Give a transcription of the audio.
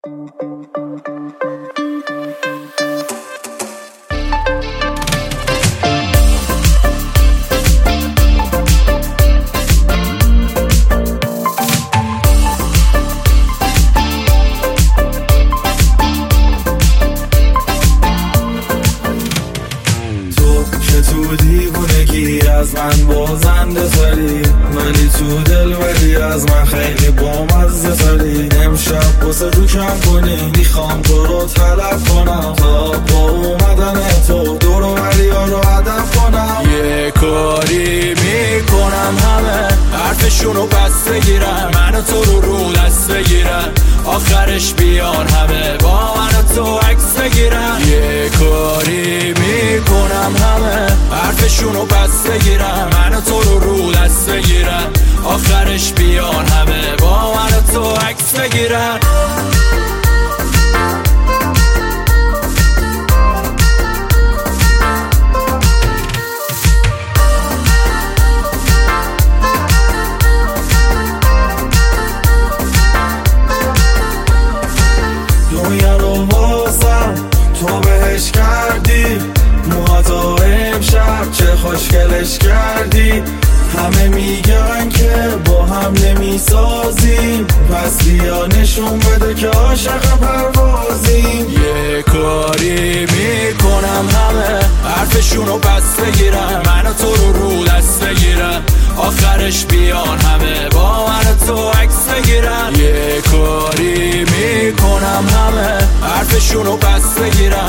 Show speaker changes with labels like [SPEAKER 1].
[SPEAKER 1] تو دیوونگی از من بازنده تری، ولی تو دل ولی از من خیلی بامزه تری. امشب واسه رو کم کنی، میخوام تو رو طلب کنم تا با اومدن تو دور و بریا رو هدف کنم.
[SPEAKER 2] یه کاری میکنم همه حرفشونو پس بگیرن، من و تو رو دست بگیرن، آخرش بیان همه با من و تو عکس بگیرن. یه کاری میکنم همه حرفشونو پس بگیرن، من و تو رو دست بگیرن، آخرش بیان همه با من و تو عکس بگیرن.
[SPEAKER 1] دنیا رو واسم تو بهش کردی، موهاتو امشب چه خوشگلش کردی. همه میگن که با هم نمیسازیم، پس بیا نشون بده که عاشق پروازیم.
[SPEAKER 2] یه کاری میکنم همه حرفشونو پس بگیرن، من و تو رو دست بگیرن، آخرش بیان همه با من و تو عکس بگیرن. یه کاری میکنم همه حرفشونو پس بگیرن،